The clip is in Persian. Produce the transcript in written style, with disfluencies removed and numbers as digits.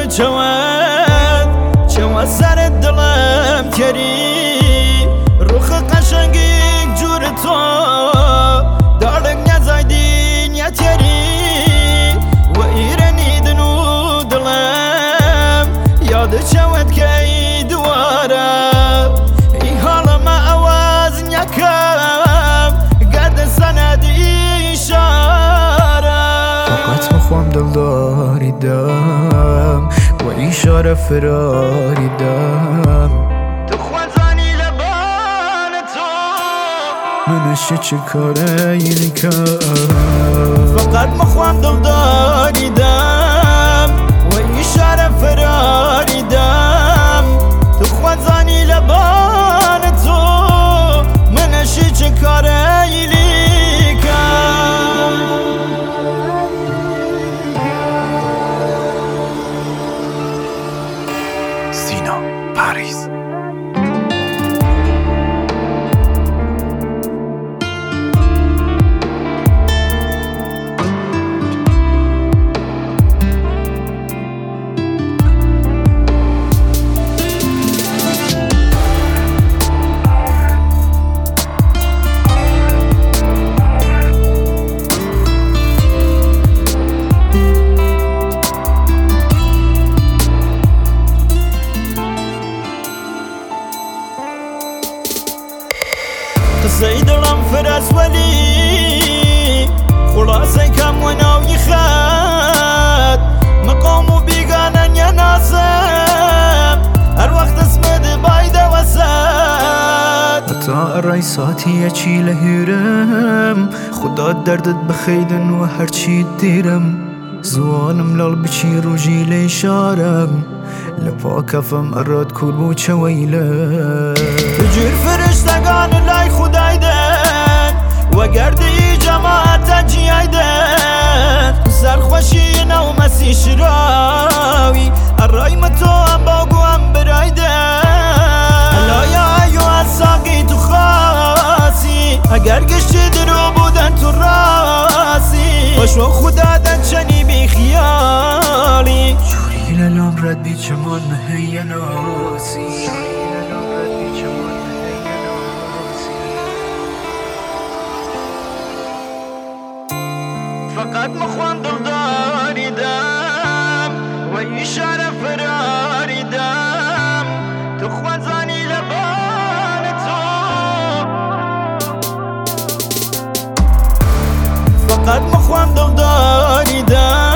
چەوە سەرت دڵم کەری ڕوخە قەشەنگێک جوورە تۆ داڵێک نەزایدی نیەتێری وە ئیرەنیدن و دڵم یادچەوەت کەی دووارە ئی هاڵەمە ئەواز نیەکەم گەردە سەنەدی شارە فقط بخوام دڵداری دەم و ئیشارە فراری دەم دخوازانی لەبانە تۆ منەشی چ کارەیلی کەم فقط بخوام دڵداری دەم و ئیشارە فراری دەم دخوازانی لەبانە تۆ منەشی چ کارەیلی سینا پاریس قسەی دڵم فرەسوەلی خوڵاسەی کەم وە ناوی خەت مقام و بیگانە نیەناسم هەر وەخت دەسمت بایدەوە سەد هەتا ئەڕای ساتیەکی لە هێرم خوددا دەردت بخەیدن و هەرچیت دیرم زوانم لاڵ بچی ڕۆژی لێ شارم لە پاکەفەم ئەڕات کوور بوو چەوەیلە بجور فرشتگان لای خدایدن و گردی جماعت جیایدن سرخوشی نو مسی شراوی الرایم تو هم باگو هم برایدن الایا ایو از ساقی تو خاصی اگر گشتی درو بودن تو راسی باشو خدا دن چنی بی خیالی جوری لەلام ڕەت بی چەمان هەیە ناسی فقط مخوان دڵداری دەم و ئیشارە فراری دەم تو خوازانی لەبانە تۆ فقط مخوان دڵداری دەم